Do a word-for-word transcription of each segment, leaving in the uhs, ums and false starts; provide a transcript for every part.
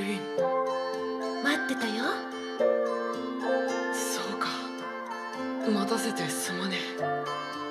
ルーン、 待ってたよ。 そうか、待たせてすまねえ。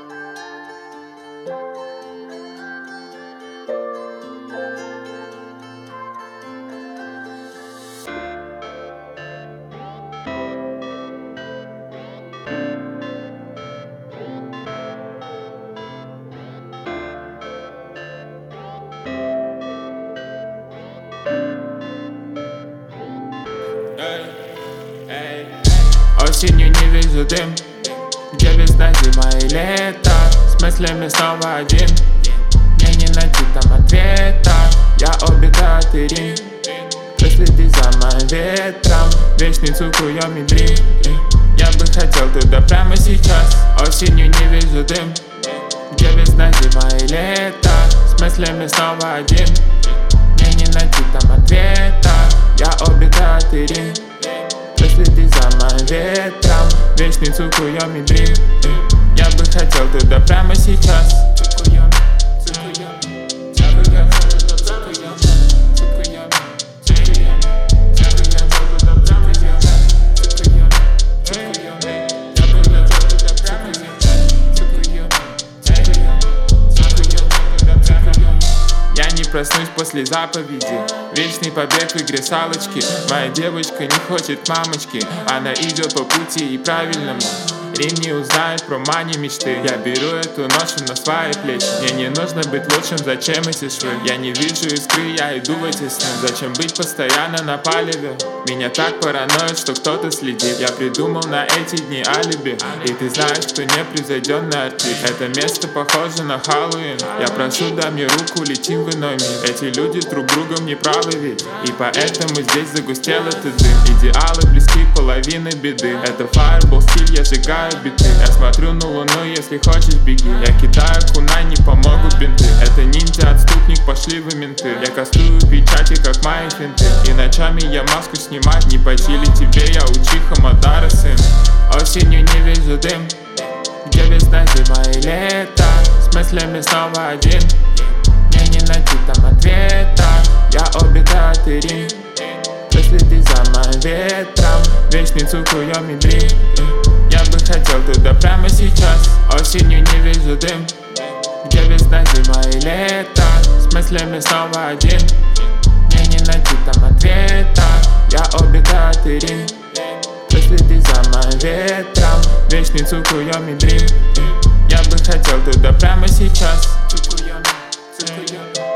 Осенью не вижу дым, где весна, зима и лето. С мыслями снова один, мне не найти там ответа. Я обитаю от Ирин, проследи за моим ветром. Вечный цукуйоми дрим, я бы хотел туда прямо сейчас. Осенью не вижу дым, где весна, зима и лето. С мыслями снова один, мне не найти там ответа. Я обитаю от Ирин, проследи за моим ветром. Вечный цукуйоми дрим, я бы хотел туда прямо сейчас. Цукуйоми, цукуйоми, цукуйоми, цукуйоми, цукуйоми, цукуйоми, цукуйоми, цукуйоми, я бы хотел туда прямо сейчас. Цукуйоми, цукуйоми, цукуйоми. Я не проснусь после заповеди, вечный побег в игре салочки. Моя девочка не хочет мамочки, она идет по пути и правильному. Рим не узнает про мани мечты. Я беру эту ношу на свои плечи. Мне не нужно быть лучшим, зачем эти швы? Я не вижу искры, я иду в эти сны. Зачем быть постоянно на палеве? Меня так параноит, что кто-то следит. Я придумал на эти дни алиби, и ты знаешь, что непревзойденный артист. Это место похоже на Хэллоуин. Я прошу, дай мне руку, летим в иной мир. Эти люди друг другом не правы ведь, и поэтому здесь загустел этот дым. Идеалы близки к половине беды. Это фаербол стиль, я сжигаю биты. Я смотрю на луну, если хочешь беги. Я кидаю кунай, не помогут бинты. Это ниндзя, отступник, пошли вы менты. Я кастую печати, как мои финты. И ночами я маску снимать не по силе тебе. Я учиха Мадара, сын. Осенью не вижу дым, где весна, зима и лето. С мыслями снова один, мне не найти там ответа. Я обитаю от Ирин, проследи за моим ветром. Вечный цукуйоми дрим, я бы хотел туда прямо сейчас. Осенью не вижу дым, где весна, зима и лето. С мыслями снова один, мне не найти там ответа. Я обитаю от Ирин, проследи за моим ветром. Вечный цукуйоми дрим, я бы хотел туда прямо сейчас. Цукуйоми, цукуйоми.